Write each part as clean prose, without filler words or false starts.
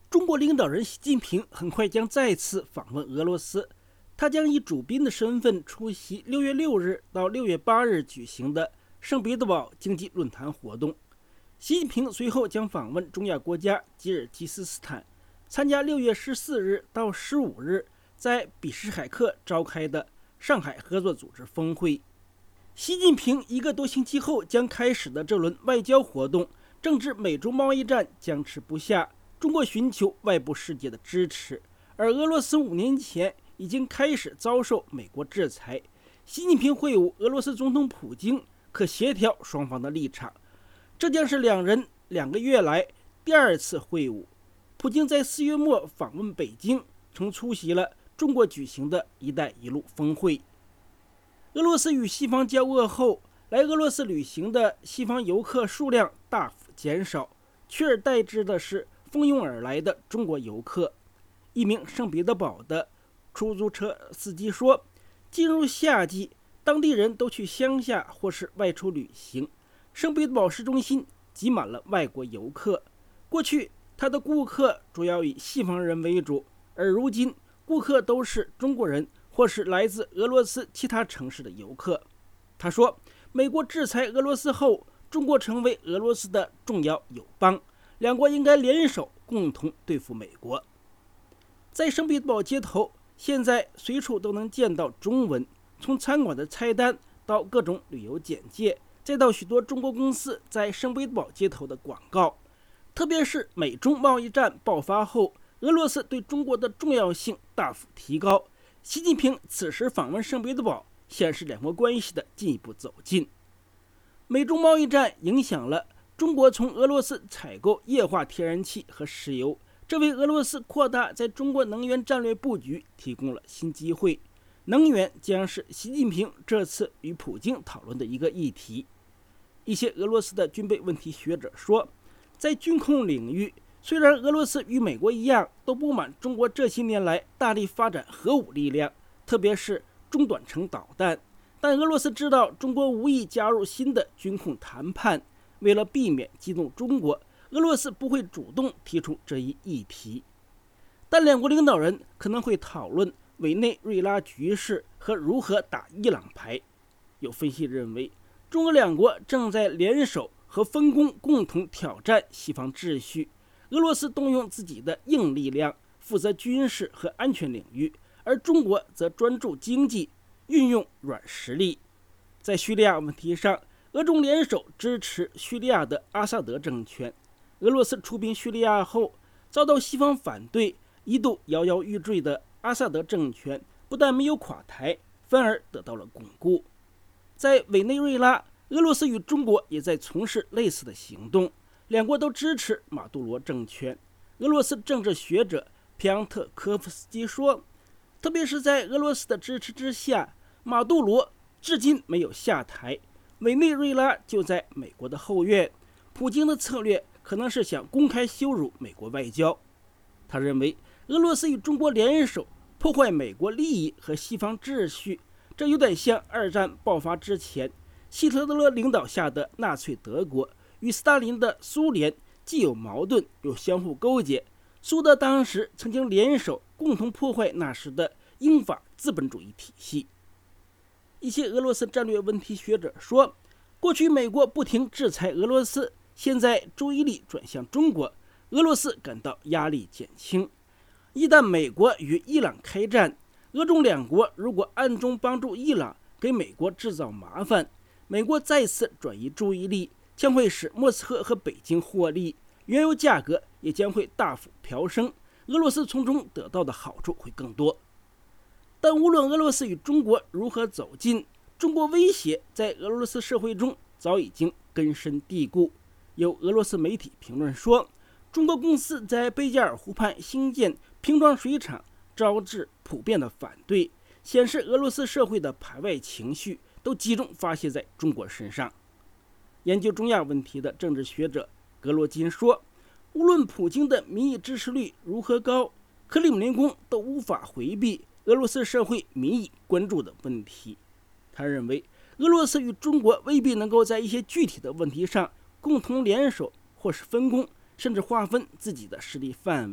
中国领导人习近平很快将再次访问俄罗斯，他将以主宾的身份出席6月6日到6月8日举行的圣彼得堡经济论坛活动。习近平随后将访问中亚国家吉尔吉斯斯坦，参加6月14日到15日在比什海克召开的上海合作组织峰会。习近平1个多星期后将开始的这轮外交活动，正值美中贸易战僵持不下，中国寻求外部世界的支持，而俄罗斯5年前已经开始遭受美国制裁。习近平会晤俄罗斯总统普京，可协调双方的立场。这将是两人2个月来第2次会晤。普京在4月末访问北京，曾出席了中国举行的一带一路峰会。俄罗斯与西方交恶后，来俄罗斯旅行的西方游客数量大幅减少，取而代之的是蜂拥而来的中国游客。一名圣彼得堡的出租车司机说，进入夏季，当地人都去乡下或是外出旅行，圣彼得堡市中心挤满了外国游客。过去他的顾客主要以西方人为主，而如今顾客都是中国人或是来自俄罗斯其他城市的游客。他说，美国制裁俄罗斯后，中国成为俄罗斯的重要友邦，两国应该联手共同对付美国。在圣彼得堡街头，现在随处都能见到中文，从餐馆的菜单到各种旅游简介，再到许多中国公司在圣彼得堡街头的广告。特别是美中贸易战爆发后，俄罗斯对中国的重要性大幅提高。习近平此时访问圣彼得堡，显示两国关系的进一步走近。美中贸易战影响了中国从俄罗斯采购液化天然气和石油，这为俄罗斯扩大在中国能源战略布局提供了新机会。能源将是习近平这次与普京讨论的一个议题。一些俄罗斯的军备问题学者说，在军控领域，虽然俄罗斯与美国一样都不满中国这些年来大力发展核武力量，特别是中短程导弹，但俄罗斯知道中国无意加入新的军控谈判，为了避免激怒中国，俄罗斯不会主动提出这一议题。但两国领导人可能会讨论委内瑞拉局势和如何打伊朗牌。有分析认为，中俄两国正在联手和分工共同挑战西方秩序。俄罗斯动用自己的硬力量，负责军事和安全领域，而中国则专注经济，运用软实力。在叙利亚问题上，俄中联手支持叙利亚的阿萨德政权。俄罗斯出兵叙利亚后，遭到西方反对，一度摇摇欲坠的阿萨德政权不但没有垮台，反而得到了巩固。在委内瑞拉，俄罗斯与中国也在从事类似的行动，两国都支持马杜罗政权。俄罗斯政治学者皮昂特科夫斯基说，特别是在俄罗斯的支持之下，马杜罗至今没有下台，委内瑞拉就在美国的后院。普京的策略可能是想公开羞辱美国外交。他认为，俄罗斯与中国联手破坏美国利益和西方秩序，这有点像2战爆发之前希特勒领导下的纳粹德国与斯大林的苏联既有矛盾又相互勾结。苏德当时曾经联手共同破坏那时的英法资本主义体系。一些俄罗斯战略问题学者说，过去美国不停制裁俄罗斯，现在注意力转向中国，俄罗斯感到压力减轻。一旦美国与伊朗开战，俄中两国如果暗中帮助伊朗给美国制造麻烦，美国再次转移注意力，将会使莫斯科和北京获利，原油价格也将会大幅飙升，俄罗斯从中得到的好处会更多。但无论俄罗斯与中国如何走近，中国威胁在俄罗斯社会中早已经根深蒂固。有俄罗斯媒体评论说，中国公司在贝加尔湖畔兴建瓶装水厂，招致普遍的反对，显示俄罗斯社会的排外情绪都集中发泄在中国身上。研究中亚问题的政治学者格罗金说，无论普京的民意支持率如何高，克里姆林宫都无法回避俄罗斯社会民意关注的问题。他认为，俄罗斯与中国未必能够在一些具体的问题上共同联手，或是分工，甚至划分自己的势力范围。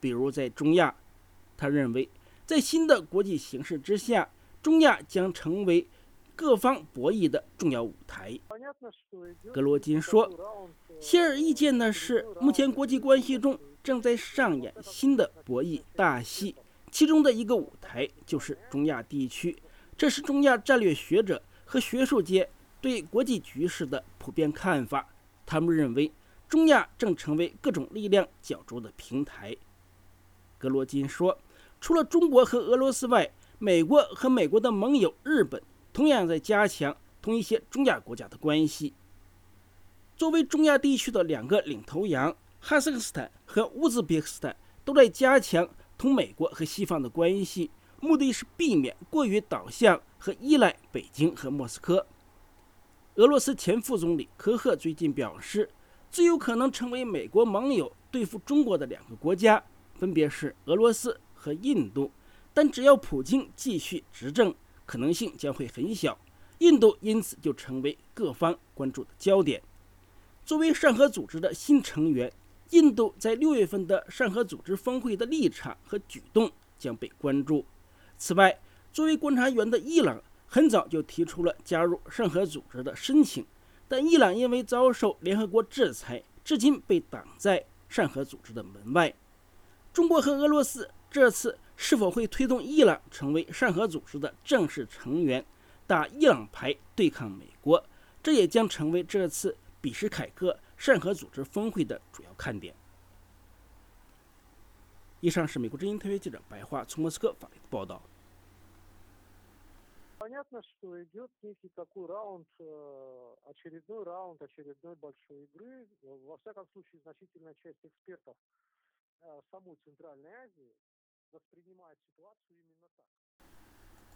比如在中亚。他认为，在新的国际形势之下，中亚将成为各方博弈的重要舞台。格罗金说，显而易见的是，目前国际关系中正在上演新的博弈大戏，其中的一个舞台就是中亚地区。这是中亚战略学者和学术界对国际局势的普遍看法。他们认为，中亚正成为各种力量角逐的平台。格罗金说，除了中国和俄罗斯外，美国和美国的盟友日本同样在加强同一些中亚国家的关系。作为中亚地区的两个领头羊，哈萨克斯坦和乌兹别克斯坦都在加强同美国和西方的关系，目的是避免过于导向和依赖北京和莫斯科。俄罗斯前副总理科赫最近表示，最有可能成为美国盟友对付中国的两个国家分别是俄罗斯和印度，但只要普京继续执政，可能性将会很小。印度因此就成为各方关注的焦点。作为上合组织的新成员，印度在6月份的上合组织峰会的立场和举动将被关注。此外，作为观察员的伊朗很早就提出了加入上合组织的申请，但伊朗因为遭受联合国制裁，至今被挡在上合组织的门外。中国和俄罗斯这次是否会推动伊朗成为上合组织的正式成员，打伊朗牌对抗美国，这也将成为这次比什凯克上合组织峰会的主要看点。以上是美国之音特约记者白桦从莫斯科发来的报道。 Понятно, что идет некий такой раунд, очередной раунд, очередной большой игры. Во всяком случае, значительная часть экспертов самой Центральной Азии воспринимает ситуацию именно